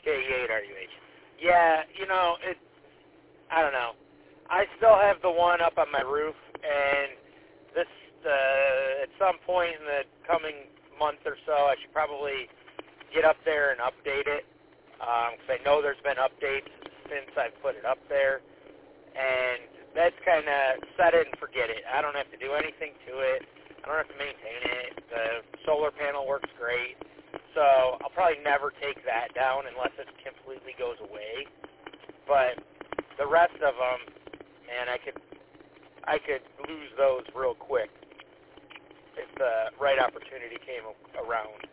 K8 RUH. Yeah, I don't know. I still have the one up on my roof, and this at some point in the coming month or so, I should probably get up there and update it, because I know there's been updates since I put it up there, and that's kind of set it and forget it. I don't have to do anything to it. I don't have to maintain it. The solar panel works great, so I'll probably never take that down unless it completely goes away. But the rest of them, man, I could lose those real quick if the right opportunity came around.